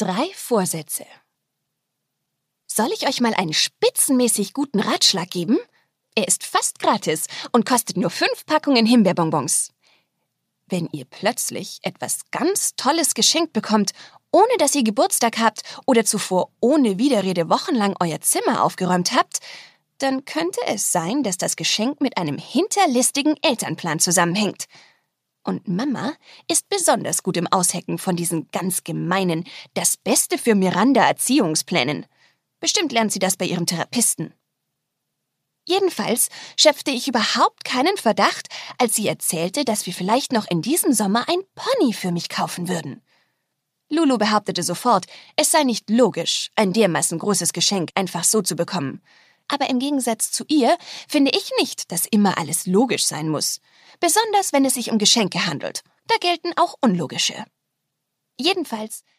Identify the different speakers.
Speaker 1: 3 Vorsätze. Soll ich euch mal einen spitzenmäßig guten Ratschlag geben? Er ist fast gratis und kostet nur 5 Packungen Himbeerbonbons. Wenn ihr plötzlich etwas ganz Tolles geschenkt bekommt, ohne dass ihr Geburtstag habt oder zuvor ohne Widerrede wochenlang euer Zimmer aufgeräumt habt, dann könnte es sein, dass das Geschenk mit einem hinterlistigen Elternplan zusammenhängt. Und Mama ist besonders gut im Aushecken von diesen ganz gemeinen, das Beste für Miranda Erziehungsplänen. Bestimmt lernt sie das bei ihrem Therapeuten. Jedenfalls schöpfte ich überhaupt keinen Verdacht, als sie erzählte, dass wir vielleicht noch in diesem Sommer ein Pony für mich kaufen würden. Lulu behauptete sofort, es sei nicht logisch, ein dermaßen großes Geschenk einfach so zu bekommen. Aber im Gegensatz zu ihr finde ich nicht, dass immer alles logisch sein muss. Besonders, wenn es sich um Geschenke handelt. Da gelten auch unlogische. Jedenfalls